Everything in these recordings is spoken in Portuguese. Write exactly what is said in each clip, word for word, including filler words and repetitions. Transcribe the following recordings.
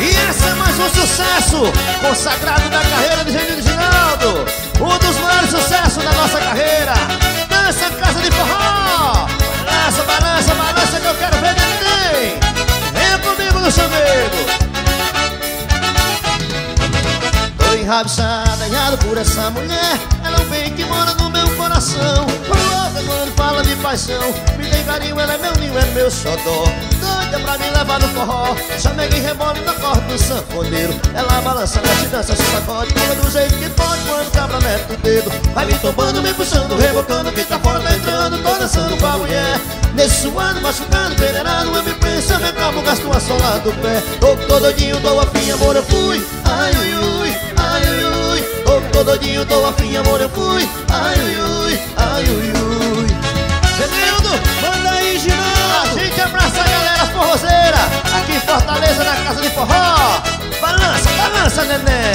E esse é mais um sucesso consagrado da carreira de Geninho Ginaldo, um dos maiores sucessos da nossa carreira. Dança Casa de Forró. Balança, balança, balança que eu quero ver ninguém. Venha comigo no chamego. Tô enrabixado, ganhado por essa mulher. Ela é um bem que mora no meu coração. Louca quando fala de paixão. Me tem carinho, ela é meu ninho, é meu xodó. Doida pra me levar no forró. Chamega e rebola na corda do sanfoneiro. Ela balança, mexe, dança, se sacode. Pula do jeito que pode quando cabra mete o dedo. Vai me tombando, me puxando, rebocando. Quem tá fora tá entrando, tô dançando com a mulher. Nesse suando, machucando, peneirado. Eu me penso, me calmo, gasto uma sola do pé. Tô, tô doidinho, tô afim, amor, eu fui. Ai, ui, ui, ai, ui, ui. Tô, tô doidinho, tô afim, amor, eu fui. Ai, ui, ui, ai, ui, ui. Genildo, manda aí, Ginaldo. A gente abraça a galera forrozeira aqui em Fortaleza, na Casa de Forró. Balança, balança, neném.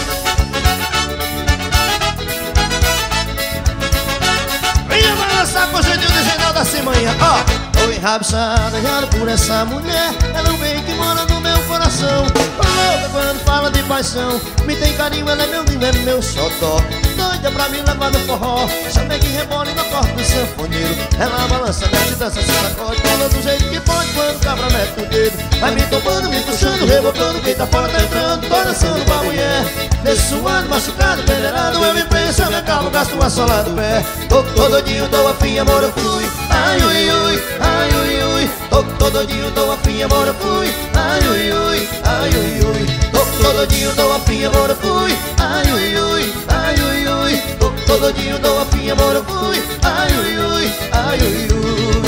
Venha balançar com o Genildo e Ginaldo assim manhã, ó. Tô enrabixado, errado por essa mulher. Ela é um bem que mora no meu coração. Louca quando fala de paixão. Me tem carinho, ela é meu ninho, é meu xodó. Doida pra me levar no forró. Chamei que rebole na corda do sanfoneiro. Ela balança, mete, dança, se sacode. Pula do jeito que pode quando cabra mete o dedo. Vai me tombando, me puxando, rebocando. Quem tá fora tá entrando, tô dançando com a mulher. Nesse suado, machucado, peneirado. Eu me penso, me calmo, gasto uma sola do pé. Tô, tô doidinho, tô afim, amor, eu fui. Ai, ui, ui, ai, ui, ui. Tô, tô doidinho, tô afim, amor, eu fui. Ai, ui, ui, ai, ui, ui. Tô, tô doidinho, tô afim, amor, eu fui. Ai, ui, ui, ai, ui, ui. Tô, tô doidinho, tô afim, amor, eu fui. Ai, ui, ui, ai, ui, ui.